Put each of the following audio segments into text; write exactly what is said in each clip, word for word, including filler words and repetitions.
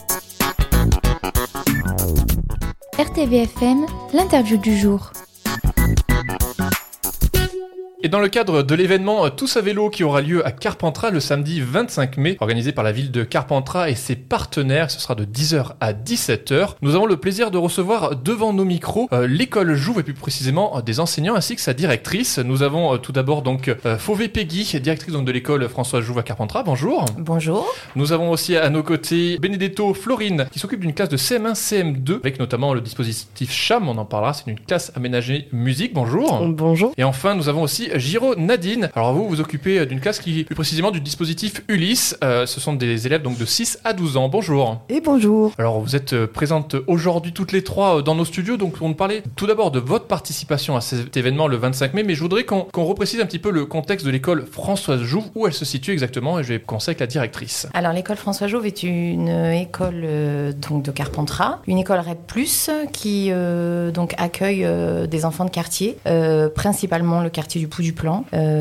R T V F M, l'interview du jour. Et dans le cadre de l'événement Tous à vélo qui aura lieu à Carpentras le samedi vingt-cinq mai, organisé par la ville de Carpentras et ses partenaires, ce sera de dix heures à dix-sept heures, nous avons le plaisir de recevoir devant nos micros euh, l'école Jouve et plus précisément euh, des enseignants ainsi que sa directrice. Nous avons euh, tout d'abord donc euh, Fauvé Peggy, directrice donc, de l'école Françoise Jouve à Carpentras. Bonjour. Bonjour. Nous avons aussi à nos côtés Benedetto Florine qui s'occupe d'une classe de C M un C M deux avec notamment le dispositif CHAM, on en parlera, c'est une classe aménagée musique. Bonjour. Bonjour. Et enfin nous avons aussi Giro Nadine. Alors vous vous occupez d'une classe qui plus précisément du dispositif Ulysse. Euh, ce sont des élèves donc de six à douze ans. Bonjour. Et bonjour. Alors vous êtes euh, présentes aujourd'hui toutes les trois euh, dans nos studios. Donc on parlait tout d'abord de votre participation à cet événement le vingt-cinq mai, mais je voudrais qu'on, qu'on reprécise un petit peu le contexte de l'école Françoise Jouve, où elle se situe exactement, et je vais commencer avec la directrice. Alors l'école Françoise Jouve est une école euh, donc de Carpentras, une école R E P plus, qui euh, donc accueille euh, des enfants de quartier, euh, principalement le quartier du Pou du Plan.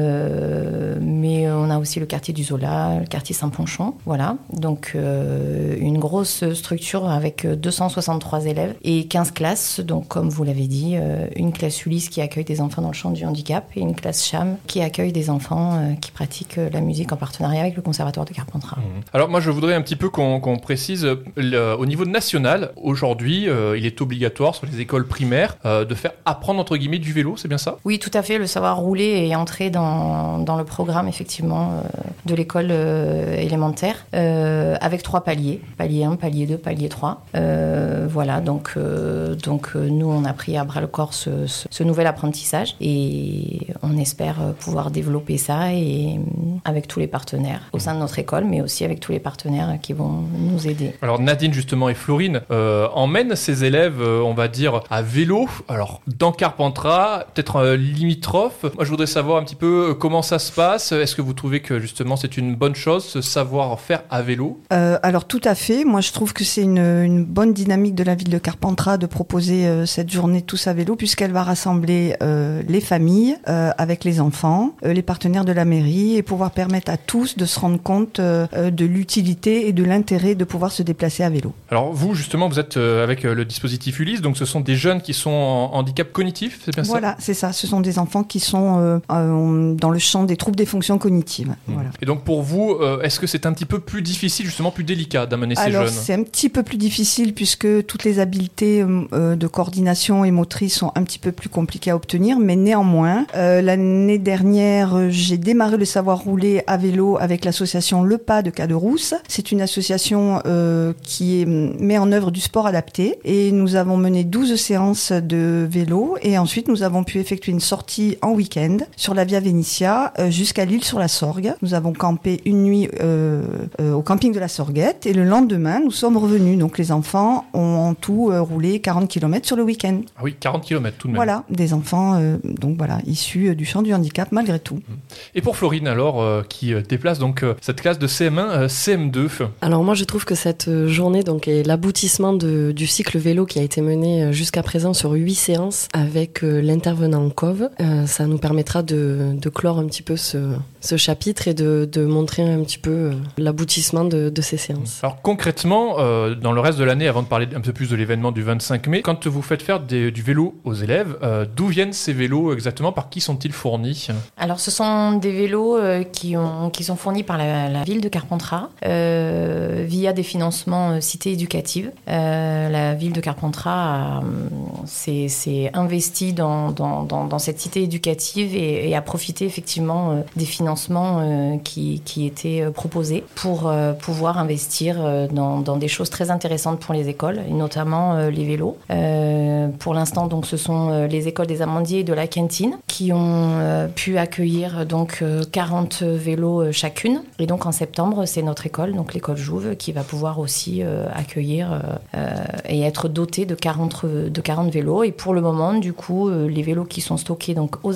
Euh, mais on a aussi le quartier du Zola, le quartier Saint-Ponchon, voilà. Donc euh, une grosse structure avec deux cent soixante-trois élèves et quinze classes. Donc comme vous l'avez dit, euh, une classe Ulysse qui accueille des enfants dans le champ du handicap et une classe CHAM qui accueille des enfants euh, qui pratiquent la musique en partenariat avec le Conservatoire de Carpentras. Mmh. Alors moi je voudrais un petit peu qu'on, qu'on précise, le, au niveau national, aujourd'hui euh, il est obligatoire sur les écoles primaires euh, de faire apprendre entre guillemets du vélo, c'est bien ça ? Oui, tout à fait, le savoir rouler est entré dans, dans le programme effectivement euh, de l'école euh, élémentaire euh, avec trois paliers, palier un, palier deux, palier trois. Euh, voilà, donc, euh, donc euh, nous on a pris à bras le corps ce, ce, ce nouvel apprentissage et on espère pouvoir développer ça et, avec tous les partenaires au sein de notre école, mais aussi avec tous les partenaires qui vont nous aider. Alors Nadine justement et Florine euh, emmènent ces élèves, euh, on va dire, à vélo, alors dans Carpentras, peut-être euh, limitrophe. Moi je voudrais savoir un petit peu comment ça se passe. Est-ce que vous trouvez que justement c'est une bonne chose, ce savoir-faire à vélo ? euh, Alors tout à fait. Moi je trouve que c'est une, une bonne dynamique de la ville de Carpentras de proposer euh, cette journée Tous à vélo, puisqu'elle va rassembler euh, les familles euh, avec les enfants, euh, les partenaires de la mairie et pouvoir permettre à tous de se rendre compte euh, de l'utilité et de l'intérêt de pouvoir se déplacer à vélo. Alors vous justement vous êtes euh, avec euh, le dispositif Ulysse, donc ce sont des jeunes qui sont en handicap cognitif, c'est bien ça ? Voilà, c'est ça. Ce sont des enfants qui sont euh, euh, dans le champ des troubles des fonctions cognitives. Mmh. Voilà. Et donc pour vous, euh, est-ce que c'est un petit peu plus difficile, justement plus délicat d'amener ces Alors, jeunes ? C'est un petit peu plus difficile puisque toutes les habiletés euh, de coordination et motrice sont un petit peu plus compliquées à obtenir, mais néanmoins, euh, l'année dernière, j'ai démarré le savoir rouler à vélo avec l'association Le Pas de Caderousse. C'est une association euh, qui est, met en œuvre du sport adapté et nous avons mené douze séances de vélo et ensuite nous avons pu effectuer une sortie en week-end sur la Via Vénitia euh, jusqu'à l'Île-sur-la-Sorgue. Nous avons campé une nuit euh, euh, au camping de la Sorguette et le lendemain, nous sommes revenus. Donc les enfants ont en tout euh, roulé quarante kilomètres sur le week-end. Ah oui, quarante kilomètres tout de même. Voilà, des enfants euh, donc voilà, issus euh, du champ du handicap malgré tout. Et pour Florine alors, euh, qui euh, déplace donc euh, cette classe de C M un, euh, C M deux. Alors moi je trouve que cette journée donc, est l'aboutissement de, du cycle vélo qui a été mené jusqu'à présent sur huit séances avec euh, l'intervenant Cove. Euh, ça nous permettra de, de clore un petit peu ce, ce chapitre et de, de montrer un petit peu euh, l'aboutissement de, de ces séances. Alors concrètement, euh, dans le reste de l'année, avant de parler un peu plus de l'événement du vingt-cinq mai, quand vous faites faire des, du vélo aux élèves, euh, d'où viennent ces vélos exactement ? Par qui sont-ils fournis ? Alors ce sont des vélos euh, qui, ont, qui sont fournis par la, la ville de Carpentras euh, via des financements euh, cité éducative. Euh, la ville de Carpentras a, s'est, s'est investie dans, dans, dans, dans cette cité éducative et, et a profité effectivement euh, des financements euh, qui, qui étaient proposés pour euh, pouvoir investir euh, dans, dans des choses très intéressantes pour les écoles, et notamment euh, les vélos. Euh, pour l'instant, donc, ce sont euh, les écoles des Amandiers et de la Quintine qui ont euh, pu accueillir donc euh, quarante vélos euh, chacune. Et donc en septembre, c'est notre école, donc l'école Jouve, qui va pouvoir aussi euh, accueillir euh, euh, et être dotée de quarante, de quarante vélos. Et pour le moment, du coup, euh, les vélos qui sont stockés donc aux Amandiers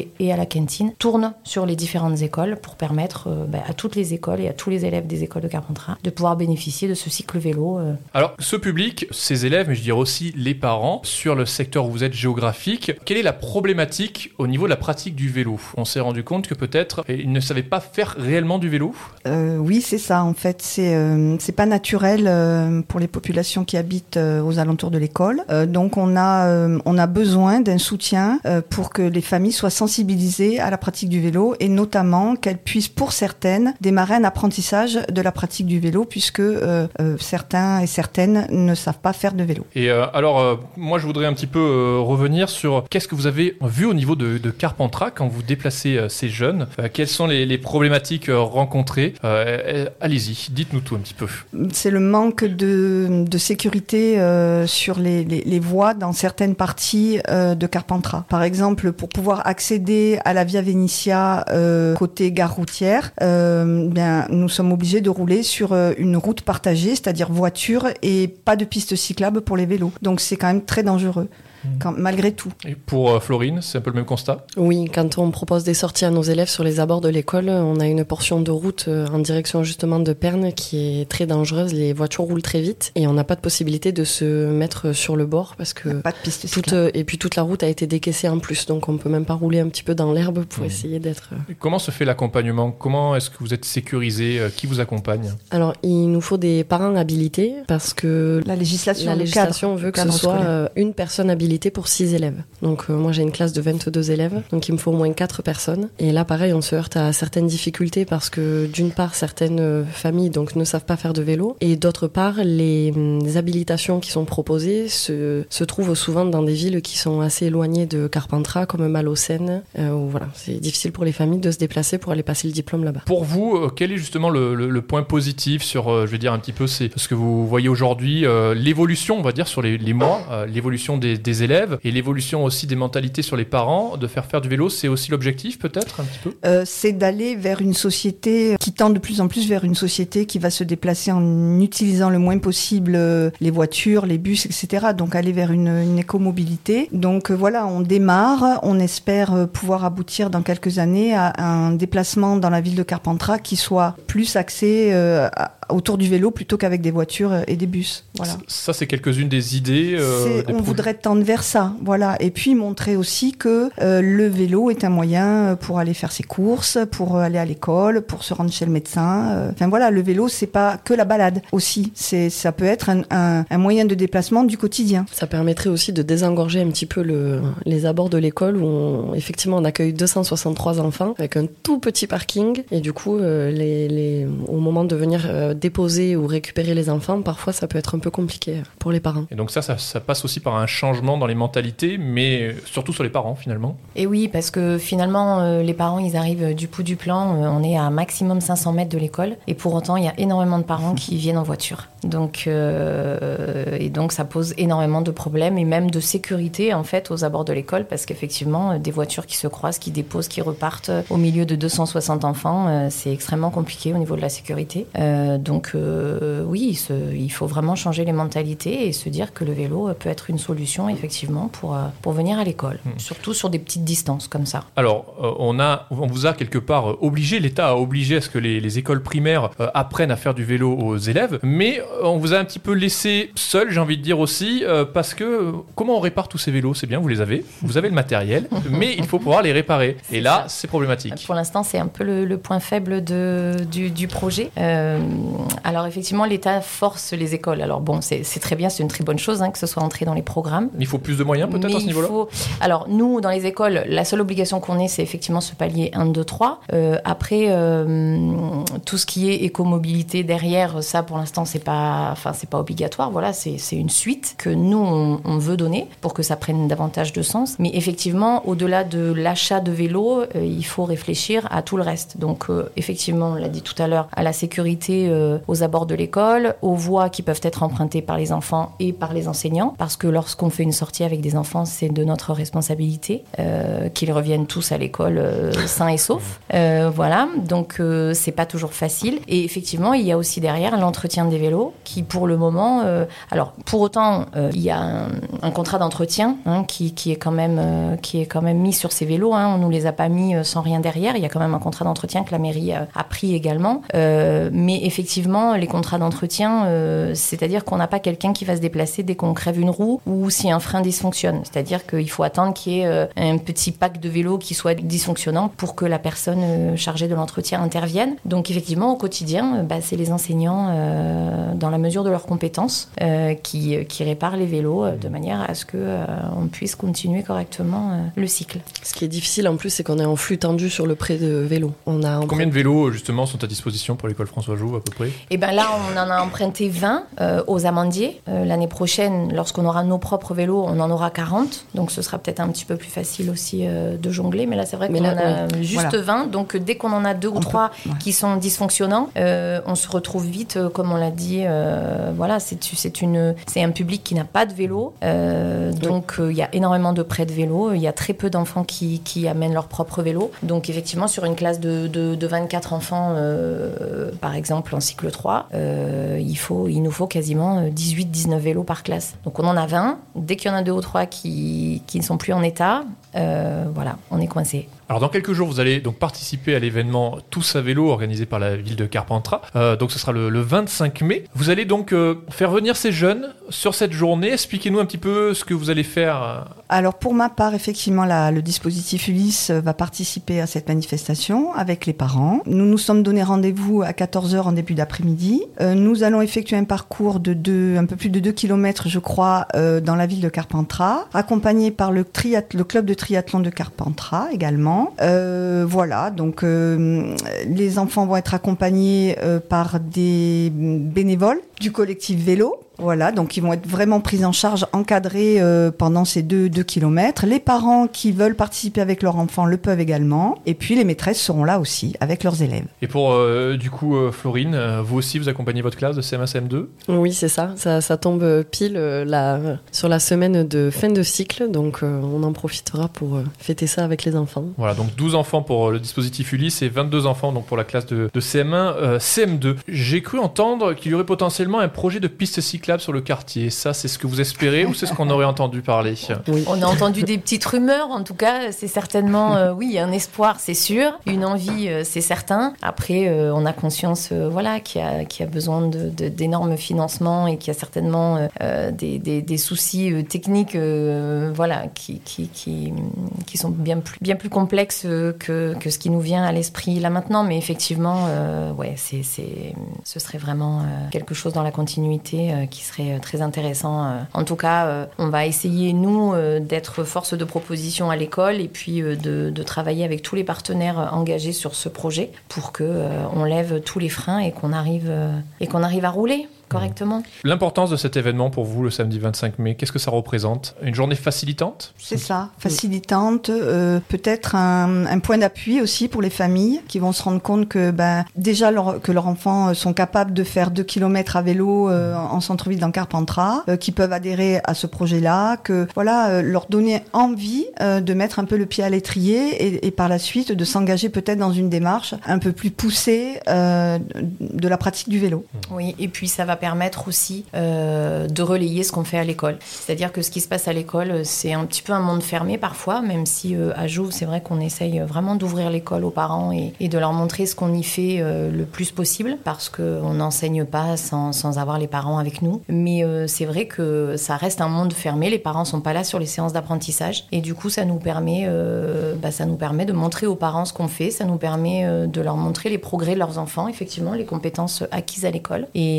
atelier et à la cantine tourne sur les différentes écoles pour permettre euh, bah, à toutes les écoles et à tous les élèves des écoles de Carpentras de pouvoir bénéficier de ce cycle vélo. Euh. Alors, ce public, ces élèves, mais je dirais aussi les parents, sur le secteur où vous êtes géographique, quelle est la problématique au niveau de la pratique du vélo ? On s'est rendu compte que peut-être ils ne savaient pas faire réellement du vélo ? euh, Oui, c'est ça. En fait, c'est euh, c'est pas naturel euh, pour les populations qui habitent euh, aux alentours de l'école. Euh, donc, on a euh, on a besoin d'un soutien euh, pour que les familles soient sensibilisées à la pratique du vélo et notamment qu'elles puissent, pour certaines, démarrer un apprentissage de la pratique du vélo puisque euh, euh, certains et certaines ne savent pas faire de vélo. Et euh, alors, euh, moi, je voudrais un petit peu euh, revenir sur qu'est-ce que vous avez vu au niveau de, de Carpentras quand vous déplacez euh, ces jeunes. Euh, quelles sont les, les problématiques euh, rencontrées ? euh, Allez-y, dites-nous tout un petit peu. C'est le manque de, de sécurité euh, sur les, les, les voies dans certaines parties euh, de Carpentras. Par exemple, pour pouvoir accéder à la Via Venetia euh, côté gare routière, euh, bien, nous sommes obligés de rouler sur euh, une route partagée, c'est-à-dire voiture et pas de piste cyclable pour les vélos. Donc c'est quand même très dangereux. Quand, malgré tout. Et pour euh, Florine, c'est un peu le même constat ? Oui, quand on propose des sorties à nos élèves sur les abords de l'école, on a une portion de route euh, en direction justement de Pernes qui est très dangereuse. Les voitures roulent très vite et on n'a pas de possibilité de se mettre sur le bord parce que pas de piste toute, cyclable. euh, et puis toute la route a été décaissée en plus, donc on peut même pas rouler un petit peu dans l'herbe pour mmh. essayer d'être... Et comment se fait l'accompagnement ? Comment est-ce que vous êtes sécurisé ? Qui vous accompagne ? Alors, il nous faut des parents habilités parce que la législation, la législation cadre, veut que ce soit euh, une personne habilitée pour six élèves. Donc euh, moi j'ai une classe de vingt-deux élèves, donc il me faut au moins quatre personnes. Et là pareil, on se heurte à certaines difficultés parce que d'une part certaines familles donc ne savent pas faire de vélo et d'autre part les, les habilitations qui sont proposées se, se trouvent souvent dans des villes qui sont assez éloignées de Carpentras comme Malaucène, euh, où voilà, c'est difficile pour les familles de se déplacer pour aller passer le diplôme là-bas. Pour vous, euh, quel est justement le, le, le point positif sur, euh, je vais dire un petit peu, c'est ce que vous voyez aujourd'hui, euh, l'évolution, on va dire, sur les, les mois, euh, l'évolution des, des élèves et l'évolution aussi des mentalités sur les parents, de faire faire du vélo, c'est aussi l'objectif peut-être un petit peu ? euh, C'est d'aller vers une société qui tend de plus en plus vers une société qui va se déplacer en utilisant le moins possible euh, les voitures, les bus, et cetera. Donc aller vers une, une écomobilité. Donc euh, voilà, on démarre, on espère euh, pouvoir aboutir dans quelques années à un déplacement dans la ville de Carpentras qui soit plus axé euh, à, autour du vélo plutôt qu'avec des voitures et des bus. Voilà. Ça, c'est quelques-unes des idées. Euh, des on voudrait tendre vers ça, voilà. Et puis montrer aussi que euh, le vélo est un moyen pour aller faire ses courses, pour aller à l'école, pour se rendre chez le médecin. Euh, enfin voilà, le vélo, c'est pas que la balade aussi. C'est, ça peut être un, un, un moyen de déplacement du quotidien. Ça permettrait aussi de désengorger un petit peu le, les abords de l'école où on, effectivement on accueille deux cent soixante-trois enfants avec un tout petit parking et du coup euh, les, les, au moment de venir euh, déposer ou récupérer les enfants, parfois ça peut être un peu compliqué pour les parents. Et donc ça, ça, ça passe aussi par un changement dans les mentalités, mais surtout sur les parents finalement. Et oui, parce que finalement, euh, les parents, ils arrivent du bout du plan, euh, on est à maximum cinq cents mètres de l'école, et pour autant, il y a énormément de parents qui viennent en voiture. Donc, euh, et donc, ça pose énormément de problèmes, et même de sécurité, en fait, aux abords de l'école, parce qu'effectivement, euh, des voitures qui se croisent, qui déposent, qui repartent au milieu de deux cent soixante enfants, euh, c'est extrêmement compliqué au niveau de la sécurité. Euh, donc, euh, oui, ce, il faut vraiment changer les mentalités et se dire que le vélo peut être une solution, effectivement, pour, euh, pour venir à l'école. Mmh. Surtout sur des petites distances comme ça. Alors, euh, on, a, on vous a quelque part euh, obligé, l'État a obligé à ce que les, les écoles primaires euh, apprennent à faire du vélo aux élèves, mais euh, on vous a un petit peu laissé seul, j'ai envie de dire aussi, euh, parce que euh, comment on répare tous ces vélos ? C'est bien, vous les avez, vous avez le matériel, mais il faut pouvoir les réparer. Et là, ça. c'est problématique. Pour l'instant, c'est un peu le, le point faible de, du, du projet. Euh, alors effectivement, l'État force les écoles. Alors bon, c'est, c'est très bien, c'est une très bonne chose hein, que ce soit entré dans les programmes. Il faut plus de moyens peut-être mais à ce niveau-là faut... Alors nous, dans les écoles, la seule obligation qu'on ait, c'est effectivement ce palier un, deux, trois. Euh, après, euh, tout ce qui est écomobilité derrière, ça pour l'instant, c'est pas, enfin, c'est pas obligatoire. Voilà, c'est, c'est une suite que nous, on, on veut donner pour que ça prenne davantage de sens. Mais effectivement, au-delà de l'achat de vélos, euh, il faut réfléchir à tout le reste. Donc euh, effectivement, on l'a dit tout à l'heure, à la sécurité euh, euh, aux abords de l'école, aux voies qui peuvent être empruntées par les enfants et par les enseignants, parce que lorsqu'on fait une sortie avec des enfants, c'est de notre responsabilité euh, qu'ils reviennent tous à l'école euh, sains et saufs. Euh, voilà, donc euh, c'est pas toujours facile. Et effectivement, il y a aussi derrière l'entretien des vélos, qui pour le moment, euh, alors pour autant, euh, il y a un, un contrat d'entretien hein, qui, qui est quand même euh, qui est quand même mis sur ces vélos. Hein, on nous les a pas mis euh, sans rien derrière. Il y a quand même un contrat d'entretien que la mairie a, a pris également. Euh, mais effectivement, les contrats d'entretien, euh, c'est-à-dire qu'on n'a pas quelqu'un qui va se déplacer dès qu'on crève une roue ou si un frein dysfonctionne. C'est-à-dire qu'il faut attendre qu'il y ait euh, un petit pack de vélos qui soit dysfonctionnant pour que la personne euh, chargée de l'entretien intervienne. Donc effectivement, au quotidien, euh, bah, c'est les enseignants, euh, dans la mesure de leurs compétences, euh, qui, qui réparent les vélos euh, de manière à ce qu'on euh, puisse continuer correctement euh, le cycle. Ce qui est difficile en plus, c'est qu'on est en flux tendu sur le prêt de vélos. On a Combien de vélos justement sont à disposition pour l'école François Jouve à peu près? Et bien là, on en a emprunté vingt euh, aux amandiers. Euh, l'année prochaine, lorsqu'on aura nos propres vélos, on en aura quarante. Donc ce sera peut-être un petit peu plus facile aussi euh, de jongler. Mais là, c'est vrai qu'on là, en a oui. juste Voilà. vingt. Donc dès qu'on en a deux ou On trois peut, ouais. qui sont dysfonctionnants, euh, on se retrouve vite, euh, comme on l'a dit. Euh, voilà, c'est, c'est, une, c'est un public qui n'a pas de vélo. Euh, donc il euh, y a énormément de prêts de vélo. Il y a très peu d'enfants qui, qui amènent leur propre vélo. Donc effectivement, sur une classe de, de, de vingt-quatre enfants, euh, par exemple en cycle trois, euh, il, faut, il nous faut quasiment dix-huit dix-neuf vélos par classe. Donc on en a vingt. Dès qu'il y en a deux ou trois qui, qui ne sont plus en état, euh, voilà, on est coincé. Alors dans quelques jours, vous allez donc participer à l'événement Tous à vélo organisé par la ville de Carpentras. Euh, donc ce sera le, le vingt-cinq mai. Vous allez donc euh, faire venir ces jeunes sur cette journée. Expliquez-nous un petit peu ce que vous allez faire. Alors pour ma part, effectivement, la, le dispositif Ulysse va participer à cette manifestation avec les parents. Nous nous sommes donné rendez-vous à quatorze heures en début d'après-midi. Euh, nous allons effectuer un parcours de deux, un peu plus de deux kilomètres, je crois, euh, dans la ville de Carpentras, accompagné par le, triath- le club de triathlon de Carpentras également. Euh, voilà, donc euh, les enfants vont être accompagnés euh, par des bénévoles du collectif vélo. Voilà, donc ils vont être vraiment pris en charge, encadrés euh, pendant ces deux, deux kilomètres. Les parents qui veulent participer avec leurs enfants le peuvent également. Et puis les maîtresses seront là aussi avec leurs élèves. Et pour euh, du coup euh, Florine, euh, vous aussi vous accompagnez votre classe de C M un C M deux? Oui, c'est ça. Ça, ça tombe pile euh, la, sur la semaine de fin de cycle. Donc euh, on en profitera pour euh, fêter ça avec les enfants. Voilà, donc douze enfants pour le dispositif Ulysse et vingt-deux enfants donc pour la classe de, de C M un euh, C M deux. J'ai cru entendre qu'il y aurait potentiellement un projet de piste cyclable sur le quartier. Ça, c'est ce que vous espérez ou c'est ce qu'on aurait entendu parler? Oui. On a entendu des petites rumeurs, en tout cas, c'est certainement, euh, oui, un espoir, c'est sûr, une envie, euh, c'est certain. Après, euh, on a conscience, euh, voilà, qu'il y a, qu'il y a besoin de, de, d'énormes financements et qu'il y a certainement euh, des, des, des soucis euh, techniques, euh, voilà, qui, qui, qui, qui sont bien plus, bien plus complexes euh, que, que ce qui nous vient à l'esprit là maintenant. Mais effectivement, euh, ouais, c'est, c'est, ce serait vraiment euh, quelque chose dans la continuité euh, qui serait très intéressant. En tout cas, on va essayer, nous, d'être force de proposition à l'école et puis de, de travailler avec tous les partenaires engagés sur ce projet pour qu'on lève tous les freins et qu'on arrive, et qu'on arrive à rouler correctement. L'importance de cet événement pour vous le samedi vingt-cinq mai, qu'est-ce que ça représente? Une journée facilitante? C'est ça, facilitante, euh, peut-être un, un point d'appui aussi pour les familles qui vont se rendre compte que ben, déjà leur, que leurs enfants sont capables de faire deux kilomètres à vélo euh, en centre-ville dans Carpentras, euh, qui peuvent adhérer à ce projet-là, que voilà, euh, leur donner envie euh, de mettre un peu le pied à l'étrier et, et par la suite de s'engager peut-être dans une démarche un peu plus poussée euh, de la pratique du vélo. Oui, et puis ça va permettre aussi euh, de relayer ce qu'on fait à l'école. C'est-à-dire que ce qui se passe à l'école, c'est un petit peu un monde fermé parfois, même si euh, à Jouve, c'est vrai qu'on essaye vraiment d'ouvrir l'école aux parents et, et de leur montrer ce qu'on y fait euh, le plus possible, parce qu'on n'enseigne pas sans, sans avoir les parents avec nous. Mais euh, c'est vrai que ça reste un monde fermé, les parents ne sont pas là sur les séances d'apprentissage, et du coup, ça nous permet, euh, bah, ça nous permet de montrer aux parents ce qu'on fait, ça nous permet euh, de leur montrer les progrès de leurs enfants, effectivement, les compétences acquises à l'école. Et, et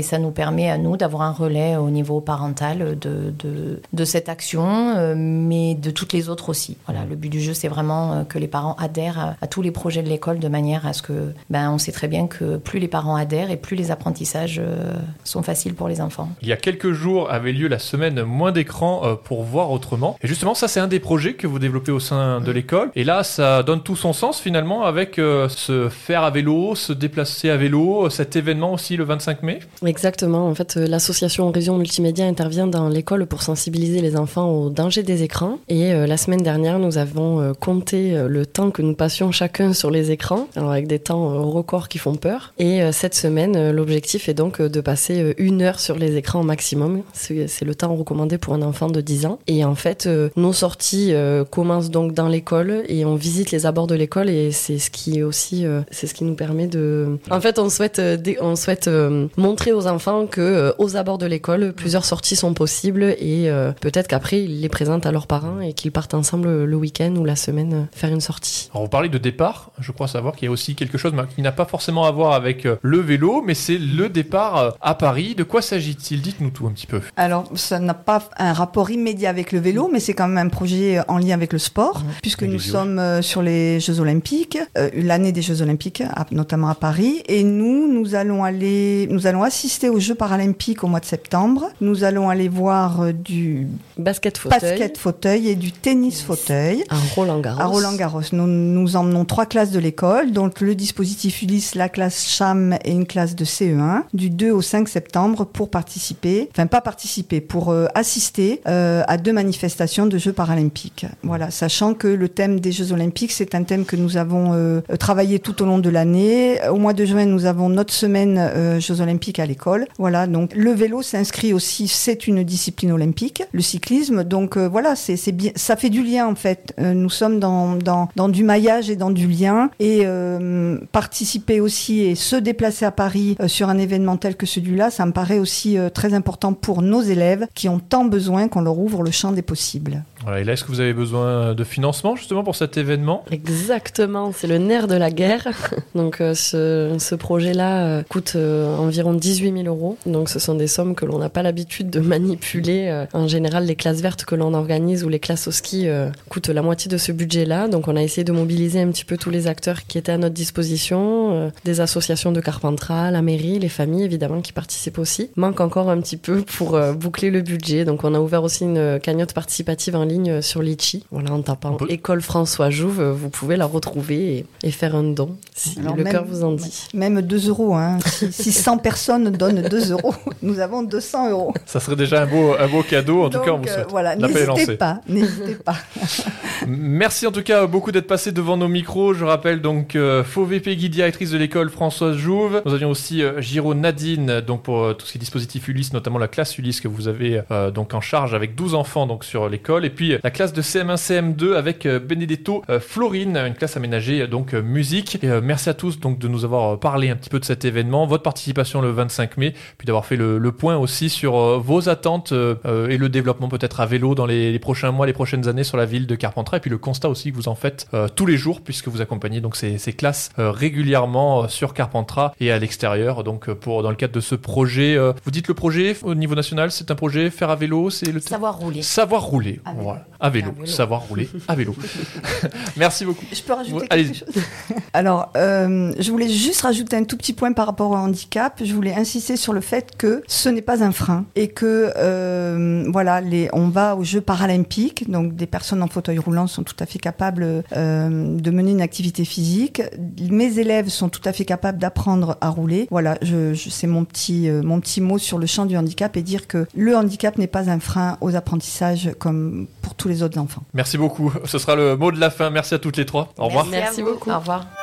ça nous permet à nous d'avoir un relais au niveau parental de, de, de cette action, euh, mais de toutes les autres aussi. Voilà, le but du jeu, c'est vraiment que les parents adhèrent à, à tous les projets de l'école de manière à ce que, ben, on sait très bien que plus les parents adhèrent et plus les apprentissages euh, sont faciles pour les enfants. Il y a quelques jours avait lieu la semaine moins d'écran euh, pour voir autrement. Et justement, ça, c'est un des projets que vous développez au sein de l'école. Et là, ça donne tout son sens finalement avec euh, se faire à vélo, se déplacer à vélo, cet événement aussi le vingt-cinq mai. Exactement. En fait, euh, l'association Horizon Multimédia intervient dans l'école pour sensibiliser les enfants au danger des écrans. Et euh, la semaine dernière, nous avons euh, compté euh, le temps que nous passions chacun sur les écrans, alors avec des temps euh, records qui font peur. Et euh, cette semaine, euh, l'objectif est donc euh, de passer euh, une heure sur les écrans au maximum. C'est, c'est le temps recommandé pour un enfant de dix ans. Et en fait, euh, nos sorties euh, commencent donc dans l'école et on visite les abords de l'école et c'est ce qui est aussi, euh, c'est ce qui nous permet de. En fait, on souhaite, euh, dé... on souhaite euh, montrer aux enfants que euh, aux abords de l'école, plusieurs sorties sont possibles et euh, peut-être qu'après ils les présentent à leurs parents et qu'ils partent ensemble le week-end ou la semaine euh, faire une sortie. Alors, vous parlez de départ. Je crois savoir qu'il y a aussi quelque chose qui n'a pas forcément à voir avec euh, le vélo, mais c'est le départ euh, à Paris. De quoi s'agit-il ? Dites-nous tout un petit peu. Alors, ça n'a pas un rapport immédiat avec le vélo, mais c'est quand même un projet en lien avec le sport, mmh. puisque les nous Jeux. sommes euh, sur les Jeux Olympiques, euh, l'année des Jeux Olympiques, à, notamment à Paris, et nous, nous allons aller, nous allons assister aux Jeux Paralympiques au mois de septembre. Nous allons aller voir euh, du basket fauteuil. basket fauteuil et du tennis fauteuil à Roland-Garros. À Roland-Garros. Nous, nous emmenons trois classes de l'école, donc le dispositif Ulysse, la classe Cham et une classe de C E un, du deux au cinq septembre pour participer, enfin pas participer, pour euh, assister euh, à deux manifestations de Jeux paralympiques. Voilà, sachant que le thème des Jeux olympiques, c'est un thème que nous avons euh, travaillé tout au long de l'année. Au mois de juin, nous avons notre semaine euh, Jeux olympiques à l'école. Voilà, donc le vélo s'inscrit aussi, c'est une discipline olympique, le cyclisme. Donc euh, voilà, c'est, c'est bien, ça fait du lien en fait. Euh, nous sommes dans, dans, dans du maillage et dans du lien. Et euh, participer aussi et se déplacer à Paris euh, sur un événement tel que celui-là, ça me paraît aussi euh, très important pour nos élèves qui ont tant besoin qu'on leur ouvre le champ des possibles. Voilà, et là, est-ce que vous avez besoin de financement justement pour cet événement ? Exactement, c'est le nerf de la guerre. Donc euh, ce, ce projet-là euh, coûte euh, environ dix-huit mille euros. Donc ce sont des sommes que l'on n'a pas l'habitude de manipuler. Euh, en général, les classes vertes que l'on organise ou les classes au ski euh, coûtent la moitié de ce budget-là. Donc on a essayé de mobiliser un petit peu tous les acteurs qui étaient à notre disposition, euh, des associations de Carpentras, la mairie, les familles évidemment qui participent aussi. Manque encore un petit peu pour euh, boucler le budget. Donc on a ouvert aussi une cagnotte participative en ligne sur Litchi. Voilà, en tapant peut... École François Jouve, vous pouvez la retrouver et, et faire un don si Alors le même, cœur vous en dit. Même deux euros, hein. Si, si cent personnes donnent deux euros, nous avons deux cents euros. Ça serait déjà un beau, un beau cadeau. En Donc, tout cas, on vous souhaite. Euh, voilà, n'hésitez pas, n'hésitez pas. Merci en tout cas beaucoup d'être passé devant nos micros. Je rappelle donc euh, Faux V P Guy, directrice de l'école Françoise Jouve. Nous avions aussi euh, Giraud Nadine, donc pour euh, tout ce qui est dispositif Ulysse, notamment la classe Ulysse que vous avez euh, donc en charge avec douze enfants donc sur l'école. Et puis la classe de C M un C M deux avec Benedetto euh, Florine, une classe aménagée donc euh, musique. Et euh, merci à tous donc de nous avoir parlé un petit peu de cet événement, votre participation le vingt-cinq mai, puis d'avoir fait le, le point aussi sur euh, vos attentes euh, euh, et le développement peut-être à vélo dans les, les prochains mois, les prochaines années sur la ville de Carpentras, et puis le constat aussi que vous en faites euh, tous les jours puisque vous accompagnez donc ces, ces classes euh, régulièrement euh, sur Carpentras et à l'extérieur. Donc euh, pour dans le cadre de ce projet, euh, vous dites le projet au niveau national, c'est un projet faire à vélo, c'est le savoir rouler. Savoir rouler. À vélo. Voilà. À vélo. À vélo. Savoir rouler à vélo. Merci beaucoup. Je peux rajouter vous, quelque allez-y. chose ? Alors, euh, je voulais juste rajouter un tout petit point par rapport au handicap. Je voulais insister sur le fait que ce n'est pas un frein et que euh, voilà, les, on va aux Jeux paralympiques, donc des personnes en fauteuil roulant sont tout à fait capables euh, de mener une activité physique. Mes élèves sont tout à fait capables d'apprendre à rouler. Voilà, je, je, c'est mon petit, euh, mon petit mot sur le champ du handicap et dire que le handicap n'est pas un frein aux apprentissages comme pour tous les autres enfants. Merci beaucoup. Ce sera le mot de la fin. Merci à toutes les trois. Au revoir. Merci, Merci beaucoup. Au revoir.